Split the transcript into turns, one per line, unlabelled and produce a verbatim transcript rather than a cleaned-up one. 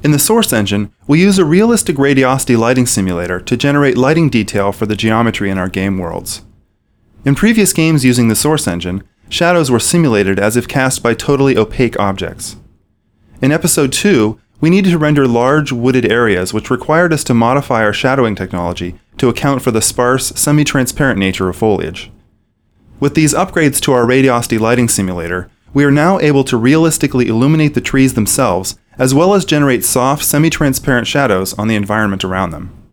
In the Source Engine, we use a realistic radiosity lighting simulator to generate lighting detail for the geometry in our game worlds. In previous games using the Source Engine, shadows were simulated as if cast by totally opaque objects. In Episode two, we needed to render large wooded areas, which required us to modify our shadowing technology to account for the sparse, semi-transparent nature of foliage. With these upgrades to our radiosity lighting simulator, we are now able to realistically illuminate the trees themselves, as well as generate soft, semi-transparent shadows on the environment around them.